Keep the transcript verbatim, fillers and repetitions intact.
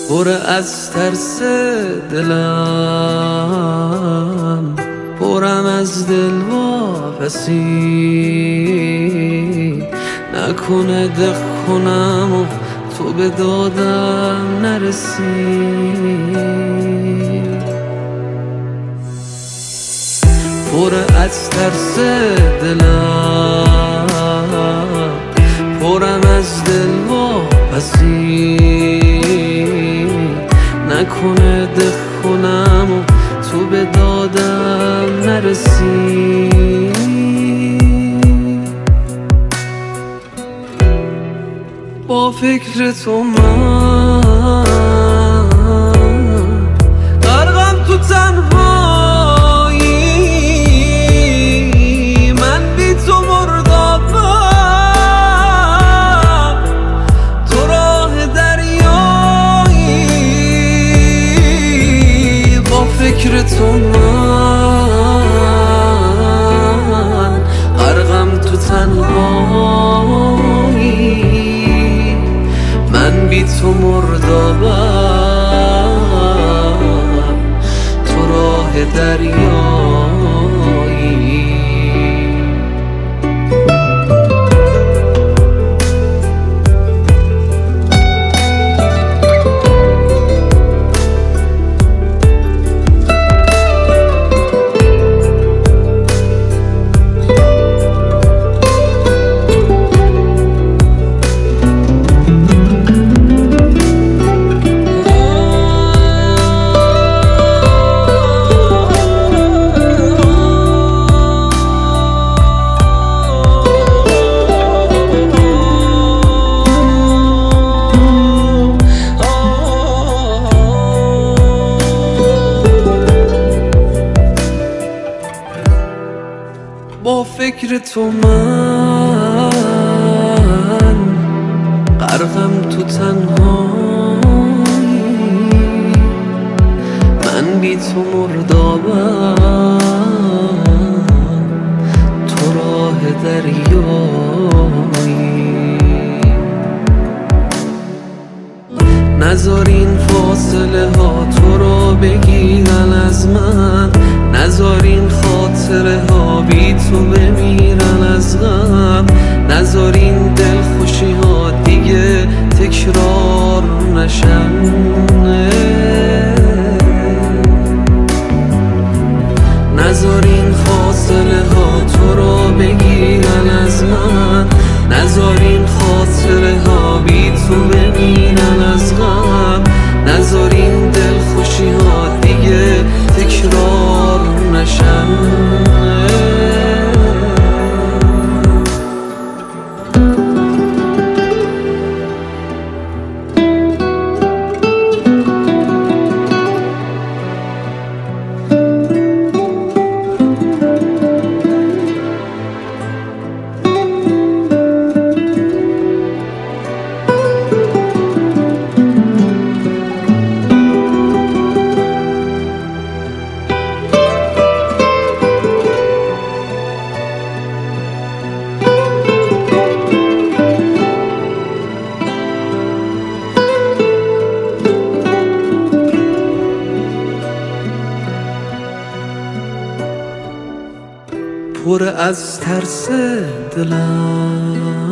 پر از ترس دلم، پرم از دل واپسی، نکنه دق کنم و تو به دادم نرسی. پر از ترس دلم، پرم از دل واپسی، نکنه دق کنم و تو به دادم نرسی. با فکر تو من غرقم تو تنهایی، من بی تو مردابم، تو راه دریایی. با فکر تو من غرقم تو تنهایی، من بی تو مردابم، تو راه دریایی. با فکر تو من غرقم تو تنهایی، من بی تو مردابم، تو راه دریایی. نذار این فاصله ها تو رو بگیرن از من، نذار این خاطره ها بی تو بمیرن از غم، نذار این دل خوشی ها دیگه تکرار نشن. نذار این فاصله ها تو رو بگیرن از من، نذار این خاطره ها بی تو بمیرن از غم، نذار این دل خوشی ها دیگه تکرار نشن. پر از ترس دلم،